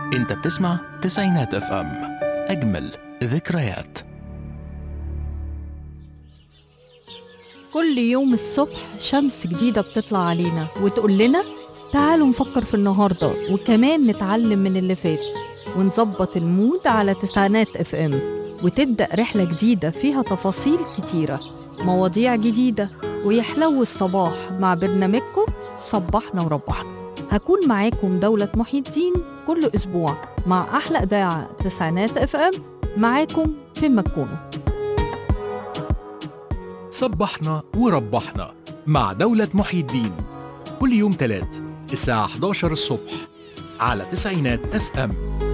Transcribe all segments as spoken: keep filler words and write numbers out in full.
انت بتسمع تسعينات اف ام، اجمل ذكريات. كل يوم الصبح شمس جديدة بتطلع علينا وتقول لنا تعالوا نفكر في النهاردة، وكمان نتعلم من اللي فات ونظبط المود على تسعينات اف ام، وتبدأ رحلة جديدة فيها تفاصيل كتيرة، مواضيع جديدة، ويحلو الصباح مع برنامجكم صبحنا وربحنا. هكون معاكم دولة محي الدين كل أسبوع مع أحلى إذاعة تسعينات اف ام، معاكم في مكونة. صبحنا وربحنا مع دولة محي الدين كل يوم تلات الساعة إحدى عشرة الصبح على تسعينات اف ام.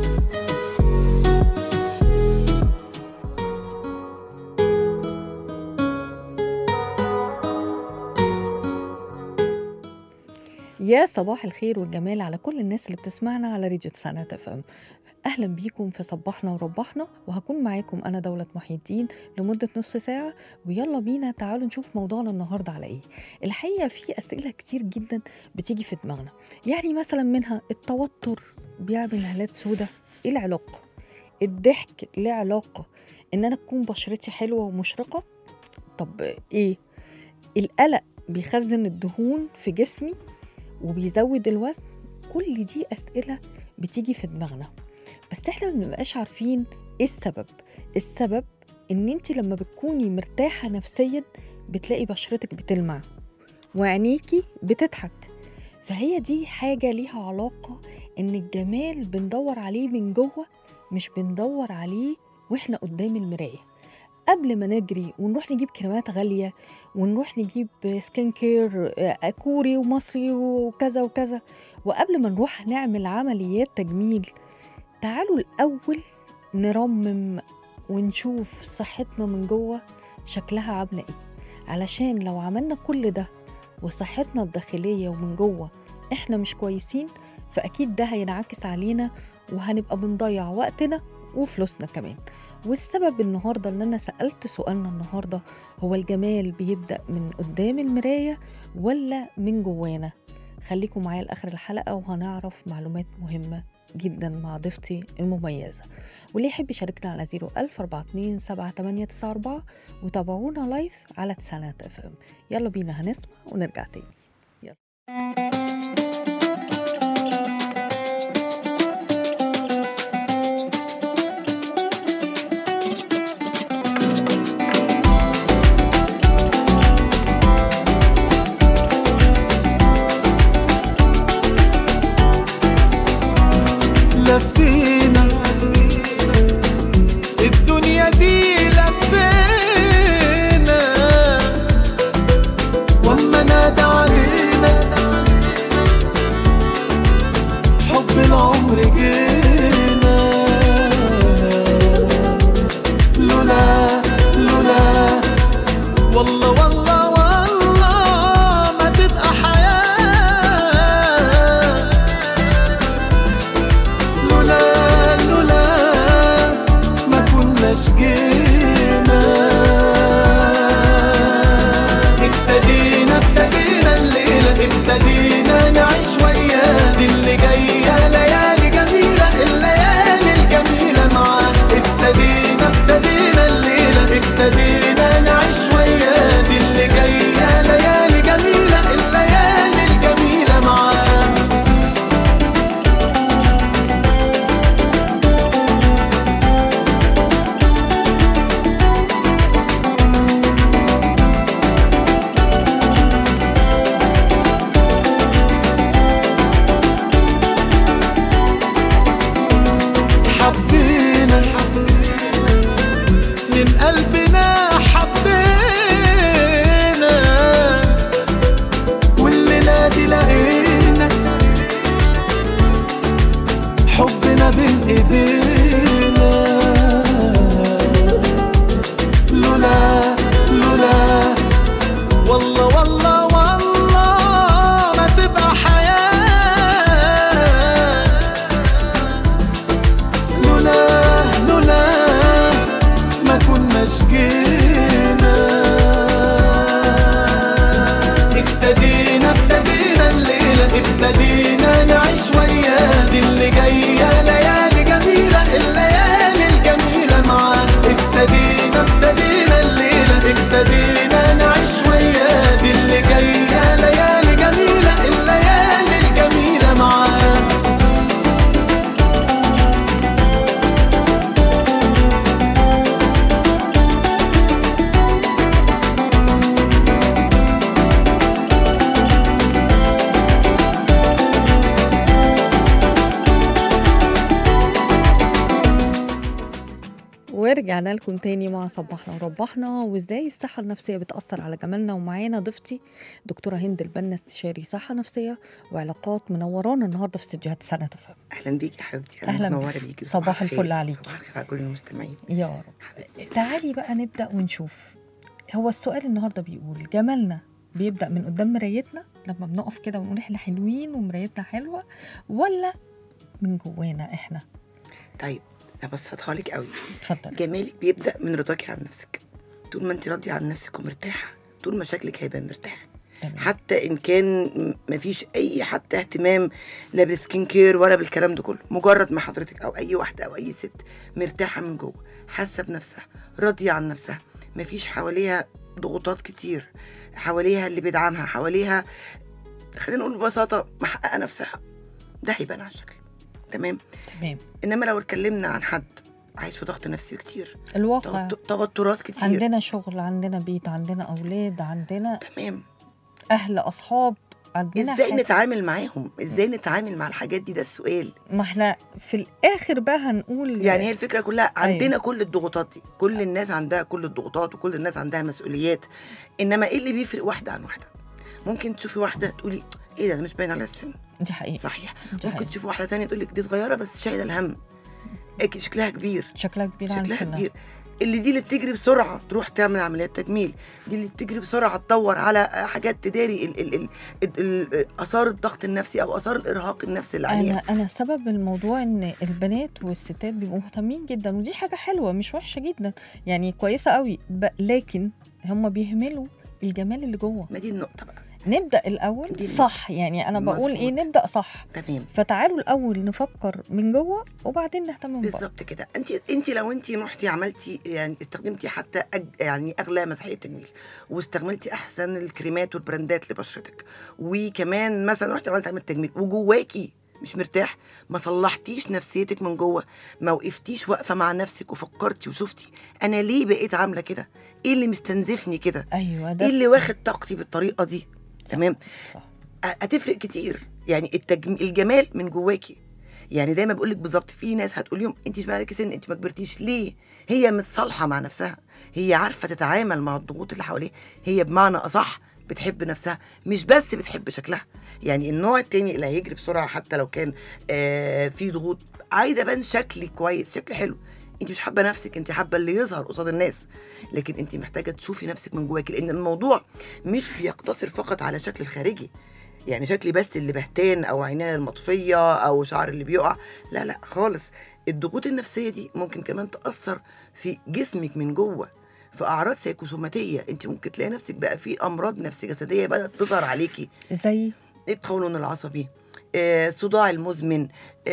يا صباح الخير والجمال على كل الناس اللي بتسمعنا على راديو تسعينات اف ام. اهلا بيكم في صبحنا وربحنا، وهكون معاكم انا دولة محي الدين لمدة نص ساعة. ويلا بينا تعالوا نشوف موضوعنا النهاردة على ايه. الحقيقة في اسئلة كتير جدا بتيجي في دماغنا، يعني مثلا منها التوتر بيعمل هالات سودة، ايه العلاقة؟ الضحك له علاقة ان انا تكون بشرتي حلوة ومشرقة؟ طب ايه؟ القلق بيخزن الدهون في جسمي وبيزود الوزن؟ كل دي أسئلة بتيجي في دماغنا، بس احنا ما بنبقاش عارفين ايه السبب. السبب ان انت لما بتكوني مرتاحة نفسيا بتلاقي بشرتك بتلمع وعينيكي بتضحك، فهي دي حاجة ليها علاقة ان الجمال بندور عليه من جوه، مش بندور عليه واحنا قدام المراية. قبل ما نجري ونروح نجيب كريمات غالية ونروح نجيب سكين كير كوري ومصري وكذا وكذا، وقبل ما نروح نعمل عمليات تجميل، تعالوا الأول نرمم ونشوف صحتنا من جوه شكلها عاملة ايه، علشان لو عملنا كل ده وصحتنا الداخلية ومن جوه احنا مش كويسين، فأكيد ده هينعكس علينا وهنبقى بنضيع وقتنا وفلوسنا كمان. والسبب النهاردة اللي أنا سألت سؤالنا النهاردة هو الجمال بيبدأ من قدام المراية ولا من جوانا؟ خليكم معايا لآخر الحلقة وهنعرف معلومات مهمة جدا مع ضيفتي المميزة. واللي يحب يشاركنا على زيرو ألف أربعة اتنين سبعة تمانية تسعة أربعة وتابعونا لايف على تسعينات اف ام. يلا بينا هنسمع ونرجع تاني. يلا. لفينا الدنيا دي لفينا، وما نادى علينا حب العمر جينا. لولا لولا والله والله والله ما تبقى حياة. لولا لولا ما كناش جينا. ابتدينا ابتدينا الليلة، ابتدينا نعيش وياه، دي اللي جاية ليالي جميلة، الليالي الجميلة معاه. ابتدينا ابتدينا الليلة، ابتدينا نعيش وياه، دي اللي جاية ليالي جميلة، الليالي الجميلة معاه. حبينا من قلبنا، حبينا والليلة دي لقينا حبنا بين ايدينا. لولا لولا والله والله والله ما تبقى حياة. لولا لولا ما كناش جينا. ابتدينا ابتدينا الليلة، ابتدينا نعيش وياه، دي اللي جاية ليالي ورجعنا لكم تاني مع صباحنا وربحنا، وازاي الصحة النفسية بتأثر على جمالنا. ومعانا ضيفتي دكتورة هند البنا، استشاري صحة نفسية وعلاقات، منورانا النهارده في استديوهات سنة فهم. اهلا بيكي يا حبيبتي. أهلاً منوره بيك. بيكي. صباح الفل عليكي. صباح الخير على كل المستمعين يا رب. حبيبتي. تعالي بقى نبدأ ونشوف. هو السؤال النهارده بيقول جمالنا بيبدأ من قدام مرايتنا لما بنقف كده ونقول احنا حلوين ومرايتنا حلوة، ولا من جوانا احنا؟ طيب ابسطها لك قوي. اتفضل. جمالك بيبدا من رضاكي عن نفسك. طول ما انت راضيه عن نفسك ومرتاحه، طول ما شكلك هيبقى مرتاح. تمام. حتى ان كان مفيش اي حتى اهتمام لا بالسكين كير ولا بالكلام ده كله، مجرد ما حضرتك او اي واحده او اي ست مرتاحه من جوه، حاسه بنفسها، راضيه عن نفسها، مفيش حواليها ضغوطات كتير، حواليها اللي بيدعمها، حواليها خلينا نقول ببساطه محققه نفسها، ده هيبان على الشكل. تمام. تمام. انما لو اتكلمنا عن حد عايش في ضغط نفسي كتير، الواقع توت- توترات كتير، عندنا شغل، عندنا بيت، عندنا أولاد، عندنا تمام، أهل، أصحاب، عندنا ازاي حاجة. نتعامل معاهم؟ ازاي نتعامل مع الحاجات دي؟ ده السؤال. ما احنا في الآخر بقى هنقول يعني هي الفكره كلها عندنا. أيوة. كل الضغوطات دي، كل الناس عندها كل الضغوطات، وكل الناس عندها مسؤوليات. انما ايه اللي بيفرق واحده عن واحده؟ ممكن تشوفي واحده تقولي ايه ده، أنا مش باين على السن. دي حقيقة. صحيح. دي ممكن حقيقة. تشوفي واحده تانية تقول لك دي صغيره بس شايله الهم، إيه شكلها كبير، شكلها كبير عن شكلها سنها. كبير. اللي دي اللي بتجري بسرعه تروح تعمل عمليات تجميل، دي اللي بتجري بسرعه تدور على حاجات تداري ال ال ال ال ال اثار الضغط النفسي او اثار الارهاق النفسي اللي عليها. أنا أنا سبب الموضوع إن البنات والستات بيبقوا مهتمين جدا، ودي حاجة حلوة مش وحشة جدا، يعني كويسة قوي، ب... لكن هم بيهملوا الجمال اللي جوه. ما دي النقطه بقى. نبدأ الأول دي صح، يعني أنا بقول مظبوط. إيه، نبدأ صح. تمام. فتعالوا الأول نفكر من جوه وبعدين نهتم من بره. بالظبط كده. انت انت لو انت رحتي عملتي يعني استخدمتي حتى أج يعني اغلى مساحيق تجميل، واستعملتي احسن الكريمات والبراندات لبشرتك، وكمان مثلا رحتي عملتي عمليه تجميل وجواكي مش مرتاح، ما صلحتيش نفسيتك من جوه، ما وقفتيش واقفه مع نفسك وفكرتي وشفتي انا ليه بقيت عامله كده، ايه اللي مستنزفني كده، أيوة ده ايه اللي صح. واخد طاقتي بالطريقه دي. تمام. صح. هتفرق كتير. يعني التجم... الجمال من جواكي. يعني دايما بقولك بالظبط، في ناس هتقول لهم انت مش بقالك سن، انت ما كبرتيش ليه. هي متصالحه مع نفسها، هي عارفه تتعامل مع الضغوط اللي حواليها، هي بمعنى اصح بتحب نفسها، مش بس بتحب شكلها. يعني النوع التاني اللي هيجري بسرعه حتى لو كان آه في ضغوط، عايزه ابان شكلي كويس، شكلي حلو، انت مش حابه نفسك، انت حابه اللي يظهر قصاد الناس. لكن انت محتاجه تشوفي نفسك من جواكي، لان الموضوع مش بيقتصر فقط على شكل الخارجي، يعني شكلي بس اللي بهتان او عينينا المطفيه او شعر اللي بيقع، لا لا خالص. الضغوط النفسيه دي ممكن كمان تاثر في جسمك من جوه، في اعراض سيكوسوماتيه. انت ممكن تلاقي نفسك بقى في امراض نفسيه جسديه بدات تظهر عليكي، زي القولون العصبي، آه، الصداع المزمن،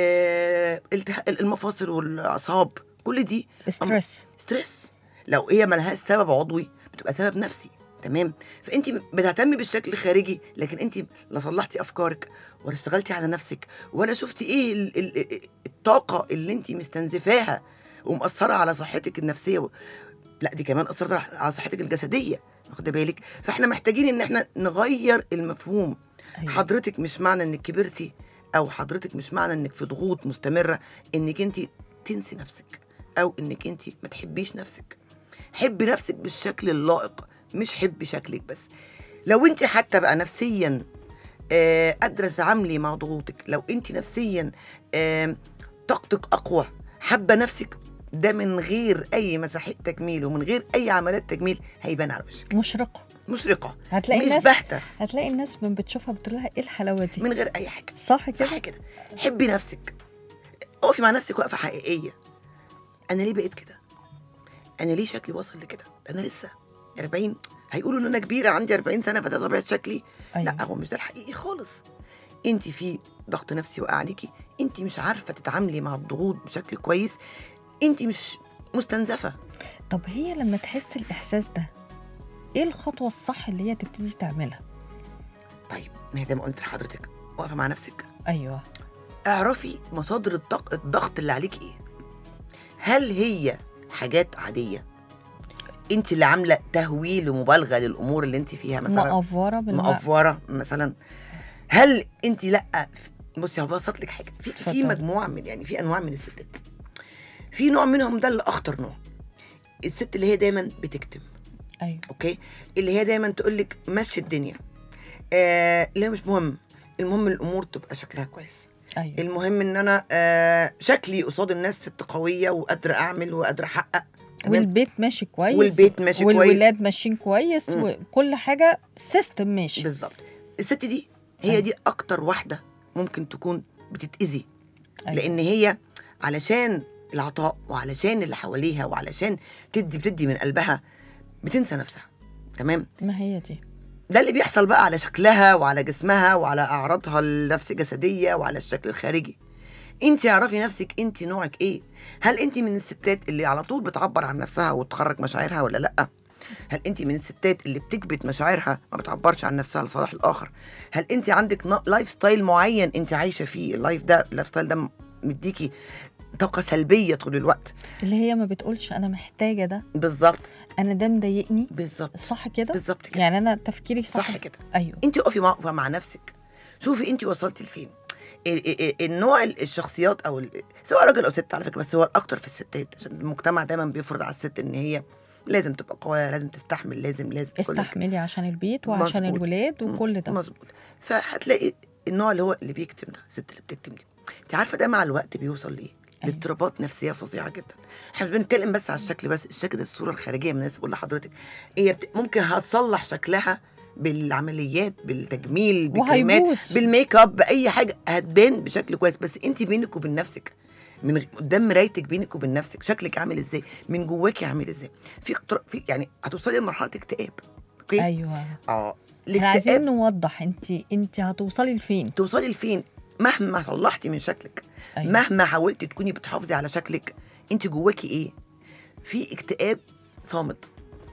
آه، التها- المفاصل والاعصاب، كل دي ستريس. ستريس. لو هي ملهاش سبب عضوي بتبقى سبب نفسي. تمام. فانت بتهتمي بالشكل الخارجي، لكن انت لا صلحتي افكارك ولا اشتغلتي على نفسك ولا شفتي ايه ال- ال- الطاقه اللي انت مستنزفاها ومأثره على صحتك النفسيه و... لا دي كمان اثرت على صحتك الجسديه، واخده بالك. فاحنا محتاجين ان احنا نغير المفهوم. أيوة. حضرتك مش معنى انك كبرتي، او حضرتك مش معنى انك في ضغوط مستمره انك انت تنسي نفسك او انك انت ما تحبيش نفسك. حبي نفسك بالشكل اللائق، مش حبي شكلك بس. لو انت حتى بقى نفسيا آه قادره تتعاملي مع ضغوطك، لو انت نفسيا آه طاقتك اقوى، حابه نفسك، ده من غير اي مساحيق تجميل ومن غير اي عمليات تجميل هيبان على وشك. مشرقة. مشرقه، هتلاقي مش الناس باهته، هتلاقي الناس من بتشوفها بتقول لها ايه الحلاوة دي، من غير اي حاجه. صح كده؟ صح كده. حبي نفسك، اقفي مع نفسك وقفه حقيقيه. انا ليه بقيت كده؟ انا ليه شكلي وصل لكده؟ انا لسه أربعين، هيقولوا ان انا كبيره عندي أربعين سنه فده طبيعه شكلي. أيوة. لا هو مش ده الحقيقي خالص. انت في ضغط نفسي وقع عليكي، انت مش عارفه تتعاملي مع الضغوط بشكل كويس، انت مش مستنزفه. طب هي لما تحس الإحساس ده ايه الخطوة الصح اللي هي تبتدي تعملها؟ طيب ما هي زي ما قلت لحضرتك، واقفه مع نفسك، ايوه. اعرفي مصادر الضغط الضغط اللي عليك ايه. هل هي حاجات عاديه انت اللي عامله تهويل ومبالغه للامور اللي انت فيها، مثلا مقفورة بالماء. مقفوره مثلا؟ هل انت لا بصي هبسط لك حاجه، في في اتفضل. مجموعه من يعني في انواع من الستات، في نوع منهم ده اللي اخطر نوع، الست اللي هي دايما بتكتم. ايوه اوكي، اللي هي دايما تقول لك مشي الدنيا، آه اللي هي مش مهم، المهم الامور تبقى شكلها كويس. ايوه المهم ان انا آه شكلي قصاد الناس ست قويه وقادره اعمل وقادره احقق، والبيت ماشي كويس، والبيت ماشي كويس، والولاد ماشيين كويس، مم. وكل حاجه سيستم ماشي بالظبط. الست دي هي أيوة. دي اكتر واحده ممكن تكون بتتاذي. أيوة. لان هي علشان العطاء وعلشان اللي حواليها وعلشان تدي بتدي من قلبها بتنسى نفسها. تمام، ما هي دي ده اللي بيحصل بقى على شكلها وعلى جسمها وعلى اعراضها النفس جسديه وعلى الشكل الخارجي. انت اعرفي نفسك، انت نوعك ايه؟ هل انت من الستات اللي على طول بتعبر عن نفسها وتخرج مشاعرها ولا لا؟ هل انت من الستات اللي بتكبت مشاعرها ما بتعبرش عن نفسها لصالح الاخر؟ هل انت عندك لايف ستايل معين انت عايشه فيه، اللايف ده اللايف ستايل ده مديكي طاقه سلبيه طول الوقت، اللي هي ما بتقولش انا محتاجه ده، بالظبط انا ده مضايقني، بالظبط صح كده؟ بالظبط كده، يعني انا تفكيري صح, صح كده. ايوه انت اقفي واقفه مع نفسك، شوفي انت وصلتي لفين. ال- ال- النوع الشخصيات او ال- سواء راجل او ست على فكره، بس هو الاكتر في الستات عشان المجتمع دايما بيفرض على الست ان هي لازم تبقى قويه، لازم تستحمل، لازم لازم كل كده. استحملي عشان البيت وعشان مظبوط. الولاد وكل ده مظبوط. فهتلاقي النوع اللي هو اللي بيكتم ده، الست اللي بتكتم دي، انت عارفه ده مع الوقت بيوصل ليه؟ أيوة. لاضطرابات نفسيه فظيعه جدا. احنا مش بنتكلم بس على الشكل، بس الشكل ده الصوره الخارجيه من الناس. بقول لحضرتك هي بت... ممكن هتصلح شكلها بالعمليات، بالتجميل، بالكريمات، وهيبوظ. بالميك اب، باي حاجه هتبان بشكل كويس. بس انت بينك وبين نفسك، من غ- قدام مرايتك، بينك وبين نفسك شكلك عامل ازاي، من جواكي عامل ازاي. في اقتر... في يعني هتوصلي لمرحله اكتئاب. اوكي، ايوه اه احنا عايزين نوضح انت انت هتوصلي لفين، توصلي لفين مهما صلحتي من شكلك. أيوة. مهما حاولتي تكوني بتحافظي على شكلك، انت جواكي ايه؟ في اكتئاب صامت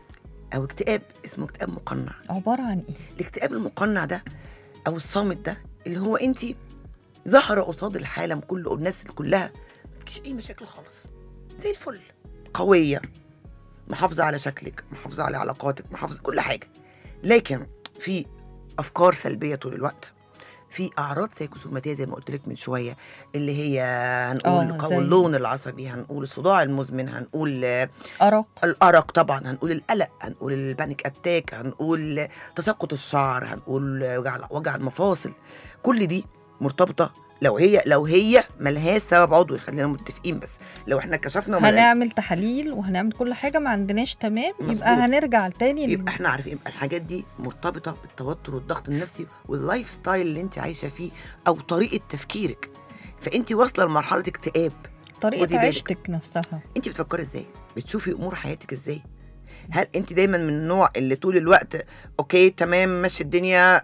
او اكتئاب اسمه اكتئاب مقنع. عباره عن ايه؟ الاكتئاب المقنع ده او الصامت ده اللي هو انت ظاهره قصاد العالم كله والناس كلها مفيش اي مشاكل خالص، زي الفل، قويه، محافظه على شكلك، محافظه على علاقاتك، محافظه كل حاجه، لكن في افكار سلبيه طول الوقت، في اعراض سيكوسوماتيه زي ما قلت لك من شويه، اللي هي هنقول آه، قوي زي- اللون العصبي، هنقول الصداع المزمن، هنقول آه، ارق، الارق طبعا، هنقول القلق، هنقول البانيك اتاك، هنقول تساقط الشعر، هنقول وجع وجع المفاصل. كل دي مرتبطه لو هي لو هي ملهاش سبب عضوي، خلينا متفقين. بس لو احنا كشفنا وما لقينا- هنعمل تحاليل وهنعمل كل حاجه ما عندناش تمام، مظبوط. يبقى هنرجع تاني ل- يبقى احنا عارفين يبقى الحاجات دي مرتبطه بالتوتر والضغط النفسي واللايف ستايل اللي انت عايشه فيه او طريقه تفكيرك. فانت واصله لمرحله اكتئاب. خدي طريقه بالك. عيشتك نفسها. انت بتفكري ازاي؟ بتشوفي امور حياتك ازاي؟ هل انت دايما من النوع اللي طول الوقت اوكي تمام ماشي الدنيا،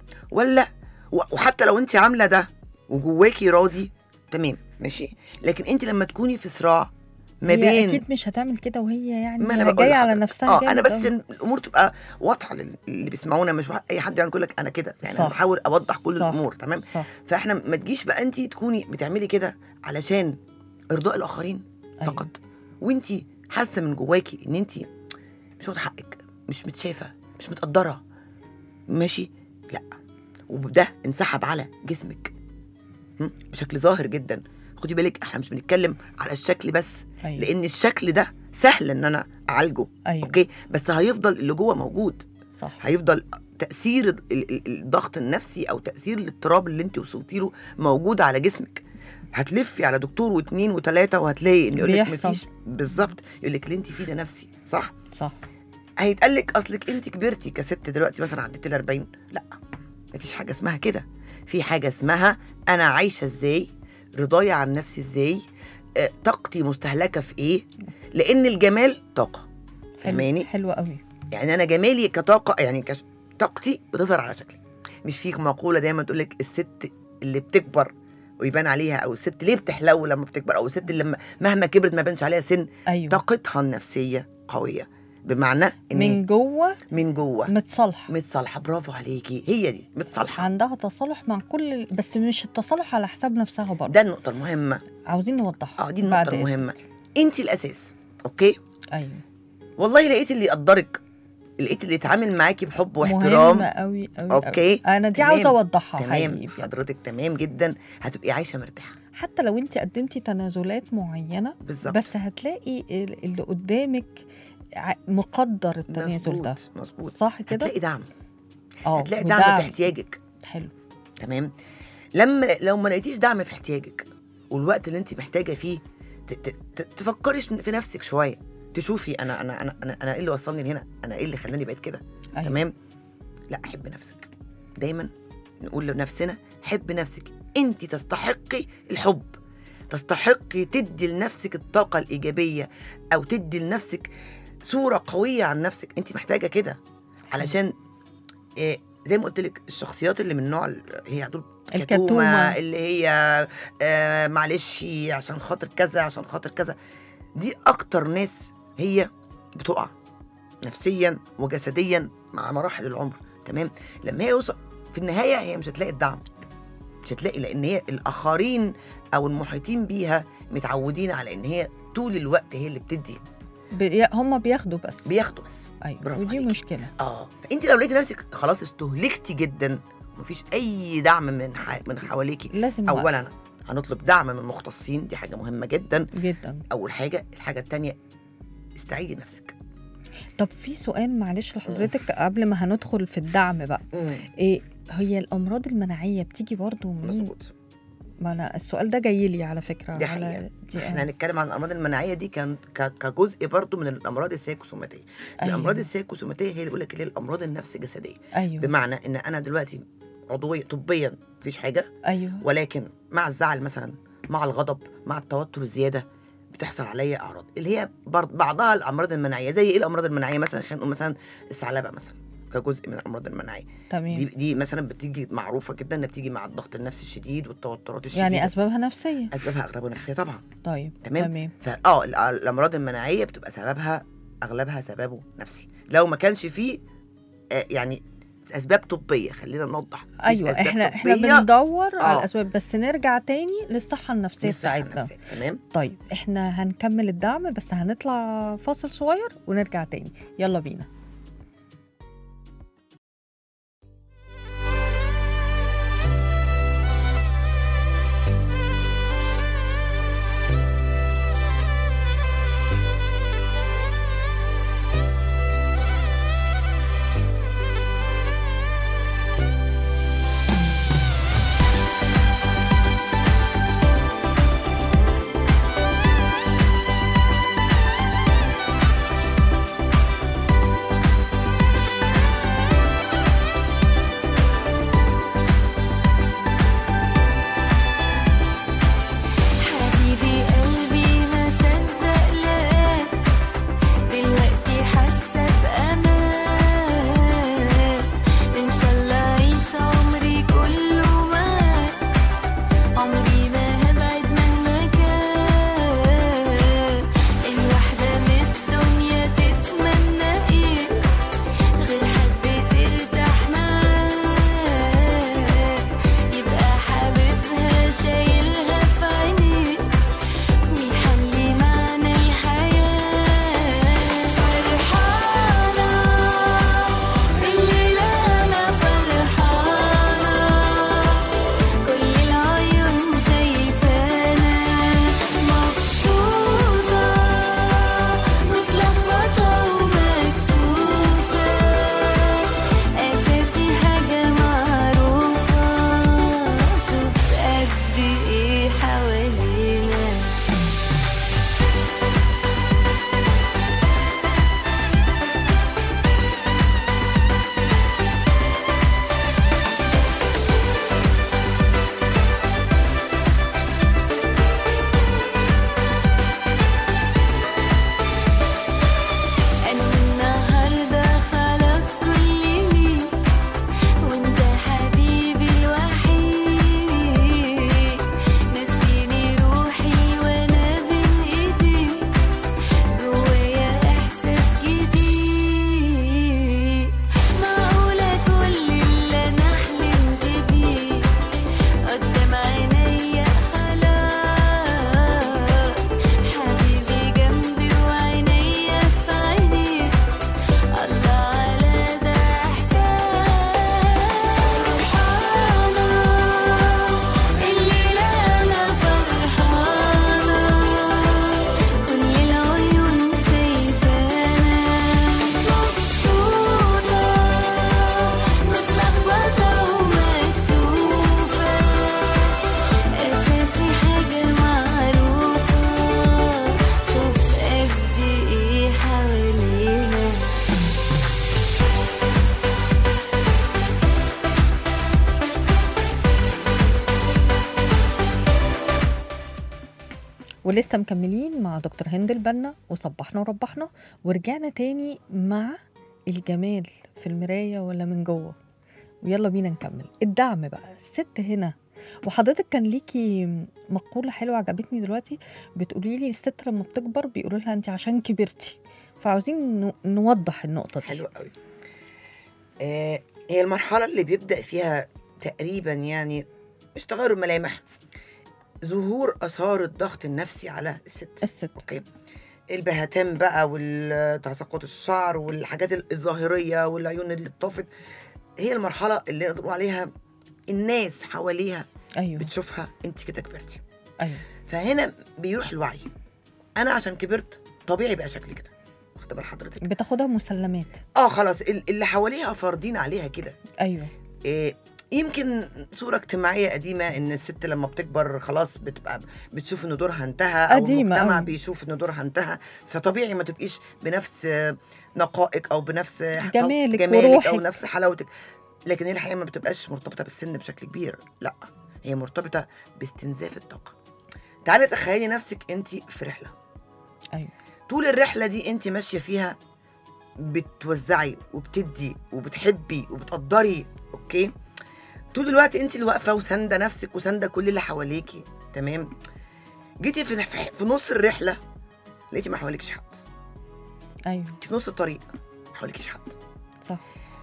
ولا و- وحتى لو انت عامله ده وجواكي راضي تمام ماشي، لكن انت لما تكوني في صراع ما هي بين، اكيد مش هتعمل كده وهي يعني ما انا هي بقول جايه على لحضرتك. نفسها اه جامد انا بس أوي. عشان الامور تبقى واضحه للي بيسمعونا، مش واحد- اي حد يعني يقول لك انا كده، يعني انا صح. بحاول اوضح كل صح. الامور. تمام، صح. فاحنا ما تجيش بقى انت تكوني بتعملي كده علشان ارضاء الاخرين أيوة. فقط، وانت حاسه من جواكي ان انت مش واخده حقك، مش متشافه، مش متقدره، ماشي، لا، وده انسحب على جسمك هم؟ بشكل ظاهر جدا. خدي بالك احنا مش بنتكلم على الشكل بس، أيوة. لان الشكل ده سهل ان انا اعالجه. أيوة. اوكي، بس هيفضل اللي جوه موجود، صح. هيفضل تاثير ال- ال- الضغط النفسي او تاثير الاضطراب اللي انت وصلتي له موجود على جسمك. هتلفي على دكتور واثنين وثلاثه وهتلاقي ان يقول لك بيحصل. مفيش، بالظبط، يقول لك اللي انت فيه ده نفسي، صح؟ صح. هيتقال لك اصلك انت كبرتي كست دلوقتي مثلا عديتي ال أربعين، لا، مفيش حاجه اسمها كده. في حاجه اسمها انا عايشه ازاي، رضايا عن نفسي ازاي، آه، طاقتي مستهلكه في ايه، لان الجمال طاقه. حلو. فاهماني؟ حلوه قوي. يعني انا جمالي كطاقه، يعني كش... طاقتي بتظهر على شكلي. مش فيك مقوله دايما تقول لك الست اللي بتكبر ويبان عليها، او الست ليه بتحلو لما بتكبر، او الست اللي لما مهما كبرت ما بانش عليها سن، ايوه طاقتها النفسيه قويه، بمعنى ان من جوه من جوه متصالحه، متصالحه. برافو عليكي، هي دي متصالحه. عندها تصالح مع كل، بس مش التصالح على حساب نفسها برضه. ده النقطه المهمه. عاوزين نوضحها. اه دي بعد النقطه إذنك. المهمه. انت الاساس. اوكي، ايوه والله لقيت اللي يقدرك لقيت اللي يتعامل معاكي بحب واحترام مهمة قوي قوي اوكي قوي. انا دي تمام. عاوزه اوضحها تمام حقيقي بجد. حضرتك تمام جدا، هتبقي عايشه مرتاحه حتى لو انت قدمتي تنازلات معينه بالظبط. بس هتلاقي ال- اللي قدامك ع- مقدر التنازل ده، مظبوط مظبوط. صح كده؟ هتلاقي دعم، اه هتلاقي وده دعم في احتياجك. حلو. تمام. لما لو ما لقيتيش دعم في احتياجك والوقت اللي انت محتاجه فيه ت- ت- ت- تفكري في نفسك شويه، تشوفي انا انا انا انا, أنا ايه اللي وصلني لهنا، انا ايه اللي خلاني بقيت كده. أيوة. تمام. لا، حب نفسك. دايما نقول لنفسنا حب نفسك، انت تستحقي الحب، تستحقي تدي لنفسك الطاقه الايجابيه او تدي لنفسك صوره قويه عن نفسك. انت محتاجه كده علشان إيه، زي ما قلت لك الشخصيات اللي من نوع ال- هي دول الكتومة. كتومة، اللي هي آه معلش عشان خاطر كذا عشان خاطر كذا، دي اكتر ناس هي بتقع نفسيا وجسديا مع مراحل العمر. تمام. لما هي يوصل في النهايه هي مش هتلاقي الدعم، مش هتلاقي، لان هي الاخرين او المحيطين بيها متعودين على ان هي طول الوقت هي اللي بتدي، بي... هم بياخدوا بس. بياخدوا بس. ايوه، برافو ودي عليكي. مشكله. اه فانت لو لقيتي نفسك خلاص استهلكتي جدا ومفيش اي دعم من ح... من حواليكي، لازم اولا هنطلب دعم من مختصين، دي حاجه مهمه جدا جدا. اول حاجه. الحاجه الثانيه استعيدي نفسك. طب في سؤال معلش لحضرتك قبل ما هندخل في الدعم بقى، ايه هي الامراض المناعيه بتيجي برضو من؟ مظبوط. ما انا السؤال ده جاي لي على فكره. دي على حقيقة. دي احنا هنتكلم عن الامراض المناعيه دي كان ك... كجزء برضو من الامراض السيكوسوماتيه. أيوة. الامراض السيكوسوماتيه هي اللي بيقول لك اللي هي الامراض النفس جسديه. ايوه. بمعنى ان انا دلوقتي عضويا طبيا مفيش حاجه، ايوه. ولكن مع الزعل مثلا، مع الغضب، مع التوتر الزياده بتحصل عليا اعراض اللي هي بعضها الامراض المناعيه. زي ايه الامراض المناعيه؟ مثلا خلينا نقول مثلا الثعلبه مثلا كجزء من الامراض المناعيه. تمام. دي دي مثلا بتيجي معروفه جدا انها بتيجي مع الضغط النفسي الشديد والتوترات الشديده. يعني اسبابها نفسيه. اسبابها اغلبها نفسيه طبعا. طيب تمام. تمام. فاه الامراض المناعيه بتبقى سببها اغلبها سببه نفسي، لو ما كانش فيه آه يعني اسباب طبيه. خلينا نوضح. ايوه، احنا احنا بندور آه. على الاسباب، بس نرجع تاني للصحه النفسيه للصحة بتاعتنا. النفسية. تمام. طيب احنا هنكمل الدعم بس هنطلع فاصل صغير ونرجع تاني. يلا بينا. ولسه مكملين مع دكتور هند البنا وصبحنا وربحنا، ورجعنا تاني مع الجمال في المراية ولا من جوه. ويلا بينا نكمل الدعم بقى. الست هنا، وحضرتك كان ليكي مقولة حلوة عجبتني دلوقتي، بتقولي لي الست لما بتكبر بيقولوا لها انت عشان كبرتي، فعاوزين نو- نوضح النقطة دي. حلو قوي. آه هي المرحلة اللي بيبدأ فيها تقريبا يعني مش تغير الملامح، ظهور آثار الضغط النفسي على الست. الست اوكي، البهتان بقى والتساقط الشعر والحاجات الظاهرية والعيون اللي اتطفت، هي المرحلة اللي نقدر عليها الناس حواليها ايوه بتشوفها انت كده كبرتي. ايوه فهنا بيروح الوعي، انا عشان كبرت طبيعي بقى شكلي كده، واخده بال حضرتك؟ بتاخدها مسلمات. اه خلاص، ال- اللي حواليها فارضين عليها كده. ايوه إيه، يمكن صورة اجتماعية قديمة إن الست لما بتكبر خلاص بتبقى بتشوف إن دورها انتهى، أو قديمة المجتمع أوي. بيشوف إن دورها انتهى، فطبيعي ما تبقيش بنفس نقائك أو بنفس جمالك جمالك وروحك. أو نفس حلاوتك. لكن هي الحقيقة ما بتبقاش مرتبطة بالسن بشكل كبير، لا، هي مرتبطة باستنزاف الطاقة. تعالي تخيلي نفسك أنت في رحلة، ايوه طول الرحلة دي أنت ماشية فيها بتوزعي وبتدي وبتحبي وبتقدري، أوكي؟ طول الوقت انت اللي واقفه وسانده نفسك وسانده كل اللي حواليكي، تمام؟ جيتي في في نص الرحله لقيتي ما حواليكش حد، ايوه انت في نص الطريق ما حواليكيش حد. صح.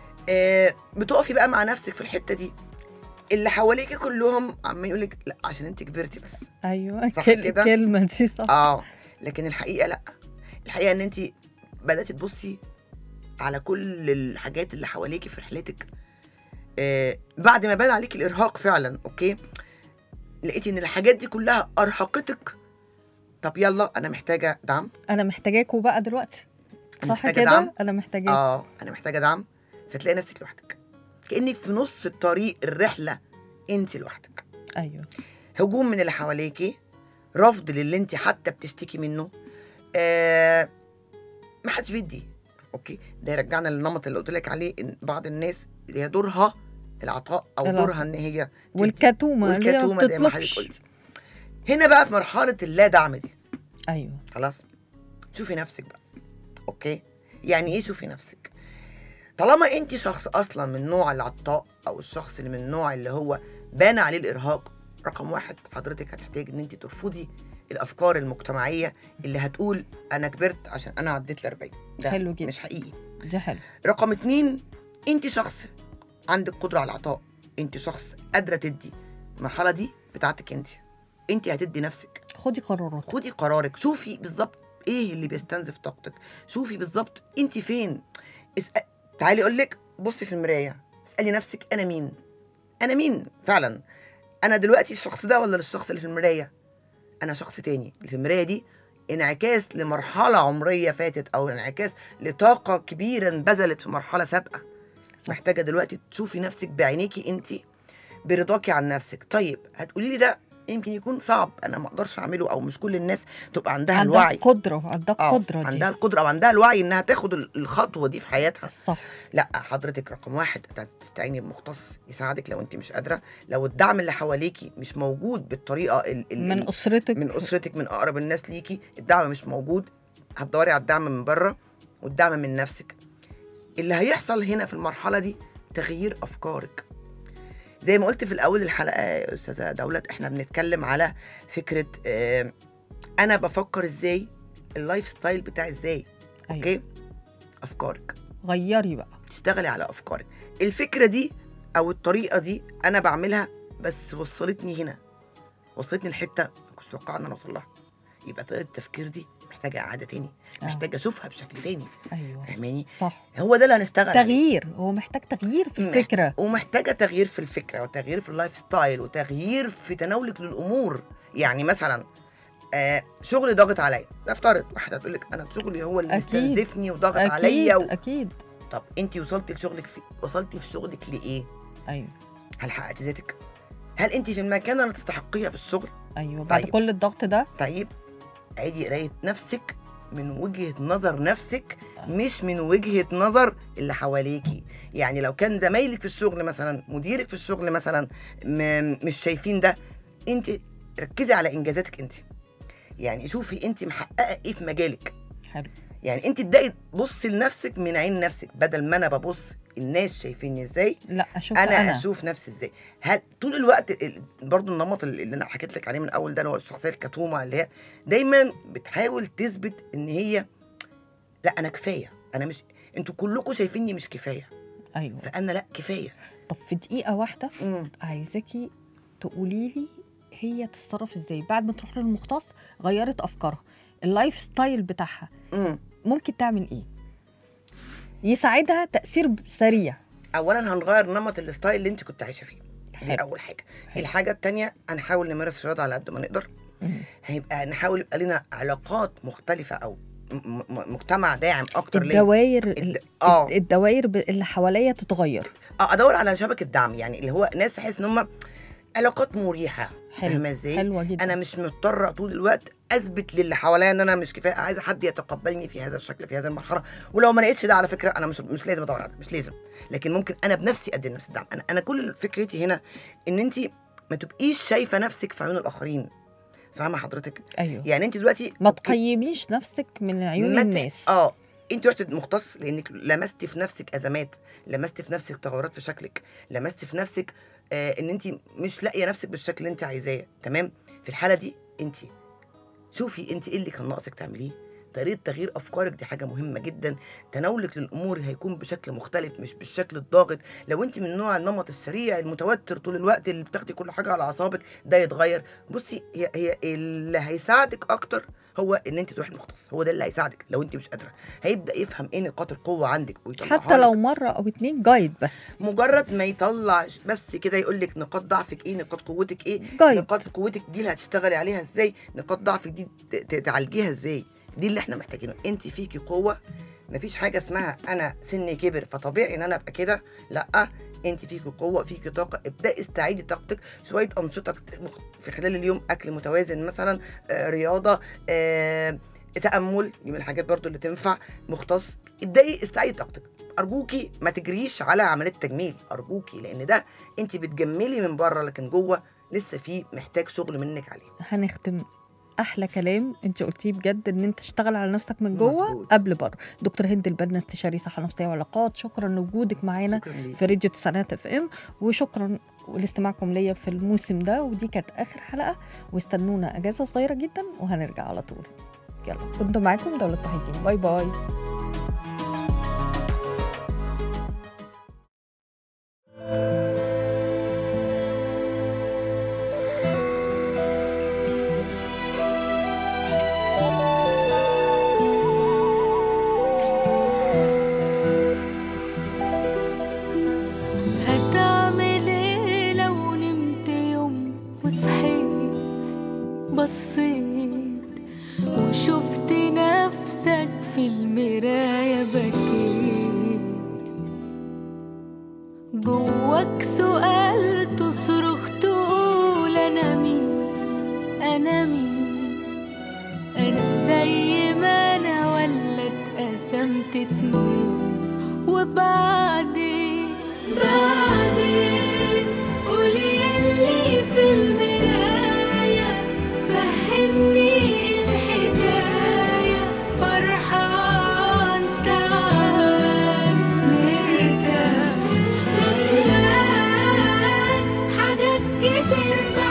آه بتقفي بقى مع نفسك في الحته دي، اللي حواليكي كلهم عمالين يقول لك لا عشان انت كبرتي بس. ايوه صح كل- كده؟ الكلمه دي صح. اه لكن الحقيقه لا، الحقيقه ان انت بداتي تبصي على كل الحاجات اللي حواليكي في رحلتك. آه بعد ما بان عليكي الارهاق فعلا، اوكي، لقيتي ان الحاجات دي كلها ارهقتك. طب يلا انا محتاجه دعم، انا محتاجاكوا بقى دلوقتي، أنا صح محتاجة دعم. كده؟ انا محتاجاكوا. اه انا محتاجه دعم، فتلاقي نفسك لوحدك، كانك في نص الطريق الرحله انت لوحدك. ايوه هجوم من اللي حواليكي، رفض للي انت حتى بتشتكي منه، آه ما حدش بيدي. اوكي، ده يرجعنا للنمط اللي قلت لك عليه، ان بعض الناس هي دورها العطاء او العطاء. دورها ان هي تدي. والكتومه اللي هي ما والكتومه زي ما حضرتك بتطلبش. قلتي. هنا بقى في مرحله اللا دعم دي، ايوه خلاص شوفي نفسك بقى، اوكي؟ يعني ايه شوفي نفسك؟ طالما انت شخص اصلا من نوع العطاء او الشخص اللي من النوع اللي هو بان عليه الارهاق، رقم واحد حضرتك هتحتاج ان انت ترفضي الافكار المجتمعيه اللي هتقول انا كبرت عشان انا عديت الأربعين. ده حلو جدا. مش حقيقي. ده حلو. رقم اتنين، انت شخص عندك قدره على العطاء، انت شخص قادره تدي. المرحله دي بتاعتك انت، انت هتدي نفسك. خدي قرارات. خدي قرارك، شوفي بالظبط ايه اللي بيستنزف طاقتك، شوفي بالظبط انت فين. اسأل... تعالي اقول لك، بصي في المرايه، اسالي نفسك انا مين؟ انا مين فعلا؟ انا دلوقتي الشخص ده ولا الشخص اللي في المرايه؟ انا شخص تاني. اللي في المرايه دي انعكاس لمرحله عمريه فاتت، او انعكاس لطاقه كبيره انبذلت في مرحله سابقه. محتاجه دلوقتي تشوفي نفسك بعينيكي انت، برضاكي عن نفسك. طيب هتقولي لي ده يمكن يكون صعب، انا ما اقدرش اعمله، او مش كل الناس تبقى عندها, عندها الوعي، القدره عندها آه، القدره دي. عندها القدره او عندها الوعي انها تاخد ال- الخطوه دي في حياتها. صح. لا حضرتك رقم واحد تستعيني بمختص يساعدك لو انت مش قادره، لو الدعم اللي حواليكي مش موجود بالطريقه ال ال من اسرتك. من اسرتك، من اقرب الناس ليكي، الدعم مش موجود، هتدوري على الدعم من بره والدعم من نفسك. اللي هيحصل هنا في المرحله دي تغيير افكارك. زي ما قلت في الاول الحلقه يا استاذه دولت، احنا بنتكلم على فكره اه انا بفكر ازاي، اللايف ستايل بتاعي ازاي. أيوة. اوكي، افكارك، غيري بقى. تشتغلي على افكارك. الفكره دي او الطريقه دي انا بعملها، بس وصلتني هنا، وصلتني لحته ما كنتش متوقعه ان انا اوصل لها. يبقى طريقه التفكير دي محتاجه اعاده تاني، آه. محتاجه اشوفها بشكل تاني. ايوه فاهماني؟ صح. هو ده اللي هنشتغل عليه. تغيير، هو محتاج تغيير في الفكره، ومحتاجه تغيير في الفكره، وتغيير في اللايف ستايل، وتغيير في تناولك للامور. يعني مثلا آه شغلي ضاغط عليا، نفترض واحده تقول لك انا شغلي هو اللي أكيد. مستنزفني وضاغط اكيد عليا و... اكيد. طب انت وصلتي لشغلك في وصلتي في شغلك لايه؟ ايوه هل حققتي ذاتك؟ هل انت في المكان اللي تستحقيها في الشغل؟ ايوه بعد طيب. كل الضغط ده. طيب عيدي قرايه نفسك من وجهه نظر نفسك، مش من وجهه نظر اللي حواليكي. يعني لو كان زمايلك في الشغل مثلا، مديرك في الشغل مثلا م- مش شايفين ده، انت ركزي على انجازاتك انت. يعني شوفي انت محققه ايه في مجالك. حلو. يعني انت ابداي تبصي لنفسك من عين نفسك، بدل ما انا ببص الناس شايفيني ازاي، لا اشوف انا, انا اشوف نفسي ازاي. هل طول الوقت ال- برضو النمط اللي انا حكيت لك عليه من اول ده، اللي هو الشخصيه الكتومه اللي هي دايما بتحاول تثبت ان هي لا انا كفايه، انا مش، انتوا كلكم شايفيني مش كفايه، ايوه. فانا لا كفايه. طب في دقيقه واحده مم. عايزاكي تقولي لي هي تتصرف ازاي بعد ما تروح للمختص، غيرت افكارها، اللايف ستايل بتاعها مم. ممكن تعمل ايه يساعدها تاثير سريع؟ اولا هنغير نمط الستايل اللي انت كنت عايشه فيه، دي حلو. اول حاجه. حلو. الحاجه الثانيه هنحاول نمارس الرياضه على قد ما نقدر. مم. هيبقى نحاول يبقى لنا علاقات مختلفه او م- م- مجتمع داعم اكتر ليا. الدوائر الد- ال- اه الدوائر ب- اللي حواليا تتغير. اه ادور على شبكه دعم، يعني اللي هو ناس احس ان هم علاقات مريحه. حلو. فاهمه ازاي؟ حلوه جدا. انا مش مضطره طول الوقت اثبت للي حواليا ان انا مش كفايه، عايزه حد يتقبلني في هذا الشكل في هذه المرحله، ولو ما لقيتش ده على فكره انا مش مش لازم ادور على ده، مش لازم، لكن ممكن انا بنفسي ادي لنفسي الدعم. انا انا كل فكرتي هنا ان انت ما تبقيش شايفه نفسك في عيون الاخرين. فاهمه حضرتك؟ ايوه. يعني انت دلوقتي ما تقيميش نفسك من عيون ما ت- الناس. اه انت رحت مختص لانك لمست في نفسك ازمات، لمست في نفسك تغيرات في شكلك، لمست في نفسك آه ان انت مش لاقيه نفسك بالشكل اللي انت عايزاه. تمام؟ في الحاله دي انت شوفي انت ايه اللي كان ناقصك تعمليه. طريقه تغيير افكارك دي حاجه مهمه جدا. تناولك للامور هيكون بشكل مختلف مش بالشكل الضاغط. لو انت من نوع النمط السريع المتوتر طول الوقت اللي بتاخدي كل حاجه على اعصابك، ده يتغير. بصي هي هي اللي هيساعدك اكتر هو ان انت تروحي المختص، هو ده اللي هيساعدك. لو انت مش قادره هيبدا يفهم ايه نقاط القوه عندك ويطلعها حتى لو لك. مره او اتنين جايد بس، مجرد ما يطلع بس كده يقول لك نقاط ضعفك ايه، نقاط قوتك ايه، جايد. نقاط قوتك دي اللي هتشتغلي عليها ازاي، نقاط ضعفك دي ت- ت- تعالجيها ازاي. دي اللي احنا محتاجينه. انت فيكي قوه، مفيش حاجه اسمها انا سني كبر فطبيعي ان انا ابقى كده، لا، انت فيكي قوه، فيكي طاقه. ابداي استعيدي طاقتك. شويه انشطه في خلال اليوم، اكل متوازن مثلا، آه، رياضه، آه، تامل، دي من الحاجات برضو اللي تنفع. مختص، ابداي استعيدي طاقتك. ارجوكي ما تجريش على عمليه تجميل، ارجوكي، لان ده انت بتجملي من بره لكن جوه لسه في محتاج شغل منك عليه. هنختم احلى كلام انت قلتيه بجد، ان انت تشتغل على نفسك من جوه مظبوط. قبل بره. دكتور هند البنا، استشاري صحه نفسيه وعلاقات، شكرا لوجودك معانا شكرا ليك. في راديو تسعينات اف ام، وشكرا لاستماعكم ليا في الموسم ده. ودي كانت اخر حلقه، واستنونا اجازه صغيره جدا وهنرجع على طول. يلا، كنت معاكم دولة محي الدين. باي باي. هتعمل ايه لو نمت يوم وصحيت بصيت وشفت نفسك في المراية بكيت، جواك سؤال تصرخ تقول أنا مين، أنا مين، أنا زي ما أنا ولا اتقسمت اتنين. وبعدين بعدين قولي يلي في المراية فهمني الحكاية، فرحان تعال نرتاح، ندمان حاجات كتير